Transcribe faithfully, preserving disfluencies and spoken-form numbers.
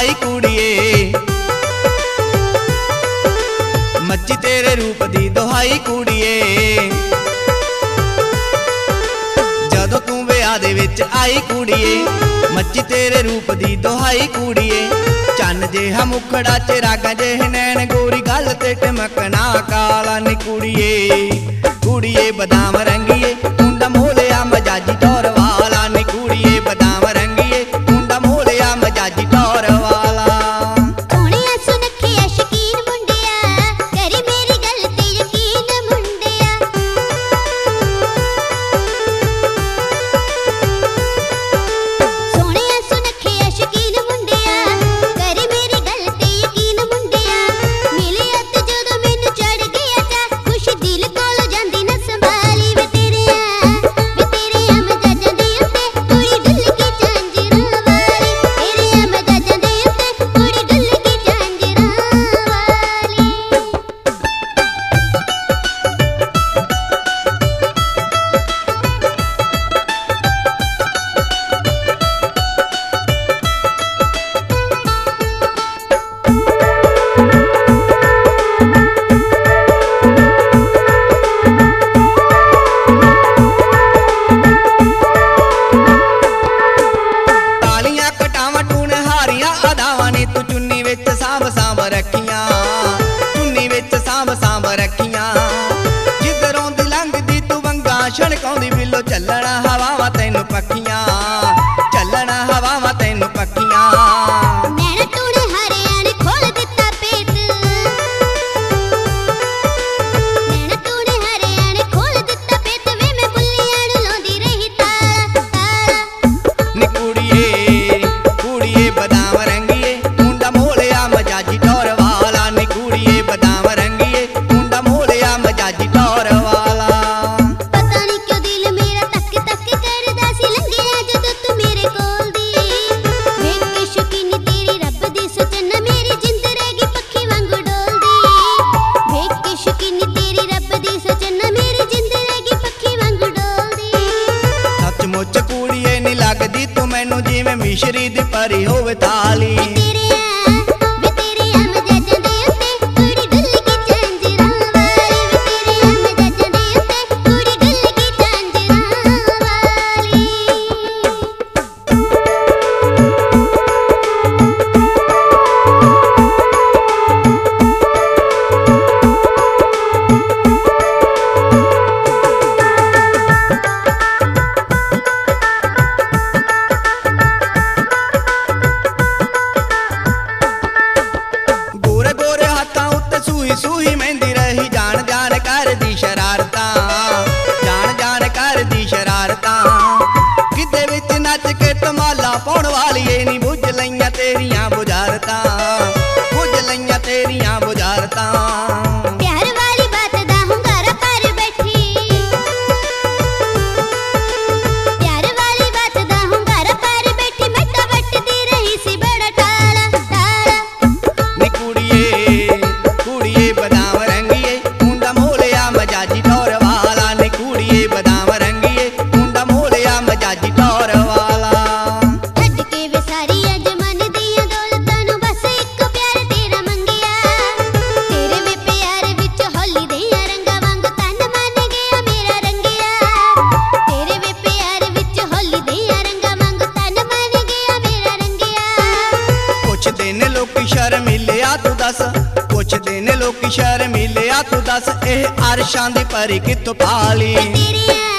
दुहाई कुड़िए, मच्छी तेरे रूप दी दुहाई कुड़िए। जदों तू विआह दे विच आई कुड़िए, मच्छी तेरे रूप दी दुहाई कुड़िए। चन्न जिहा मुखड़ा च रागां जिहे नैन, गोरी गल ते टमकना काला नी कुड़िए। कुड़िए बदाम रंगीए मुंडा मोलिया मजाजी टौर वाला नी कुड़िए, बदाम रंगीए मुंडा मोलिया मजाजी टौर वाला। सोहणिया सुनखिया शकीन मुंडिया, करी मेरी गल ते यकीन मुंडिया। सोहणिया सुनखिया शकीन मुंडिया, करी मेरी गल ते यकीन मुंडिया। मिलिया ते जदों मैनू चढ़ गया चा, खुश दिल कोल जांदी ना संभाली। वे तेरे आ वे तेरे आ मजाजां दे उत्ते कुड़ी डुल के झांजरां वाली। तेरे आ मजाजां दे उत्ते कुड़ी डुल के झांजरां वाली। कालियां कटावां टूण हारियां अदावां नी तू चुन्नी विच सांभ सांभ रखियां, चुन्नी विच सांभ सांभ रखियां। जिधरों दी लंघदी तू वंगा छणकाउंदी बिल्लो, चलना हवावां तैनू पक्खियां, चलना हवावां तैनू पक्खियां। नैना टूण हारियां ने खोल दिता पेट, नैना टूण हारियां ने खोल दिता पेट। वे मैं बुल्लियां नू लाउंदी रही ताला ताला। नी कुड़िए कुड़िए बदाम रंगीए मुंडा मोलिया मजाजी टौर वाला। नी कुड़िए बदाम रंगीए मुंडा मोलिया मजाजी टौर वाला। पता नहीं क्यों दिल मेरा तक तक करदा सी, लंघिया जदों तू मेरे कोल दी। वेख के शौकीनी तेरी रब दी सोचना, मेरी जिंद रहेगी पक्खी वांगू डोलदी। वेख के शौकीनी तेरी रब दी सोचना, मेरी जिंद रहेगी पक्खी वांगू डोलदी। सचमुच कुड़िए नी लगदी तू मैनू, जिवें मिश्री दी परी होवे थाली। वे तेरे आ वे तेरे आ मजाजां दे उत्ते कुड़ी डुल के झांजरां वाली। वे तेरे आ मजाजां दे उत्ते कुड़ी डुल के झांजरां वाली। गोरे गोरे हाथां उत्ते सूही सूही मेहंदी रही, जान जान करदी शरारतां, जान जान करदी शरारतां। गिद्धे विच नच के धमाला पाउण वालीए नी, बुझ लईयां तेरियां बुझारतां, बुझ लईयां तेरियां बुझारतां। प्यार वाली बात दा हुंगारा पर बैठी, प्यार वाली बात दा हुंगारा पर बैठी। मैं तां वटदी रही सी बड़ा टाला टाला। नी कुड़िए कुड़िए बदाम रंगीए मुंडा मोलिया मजाजी टौर वाला। नी कुड़िए बदाम रंगीए मुंडा मोलिया मजाजी टौर वाला। छड्ड के वे सारियां जमाने दियां दौलतां नू, बस इक प्यार तेरा मंगिया। तेरे वे प्यार विच होली दियां रंगां वांग तन मन गया मेरा रंगिया। तेरे वे प्यार विच होली दियां रंगां वांग तन मन गया मेरा रंगिया। पुछदे ने लोकी शर्मिलिया तू दस, पुछदे ने लोकी शर्मिलिया तू दस, एह अरशां दी परी कित्थों पाली। वे तेरे आ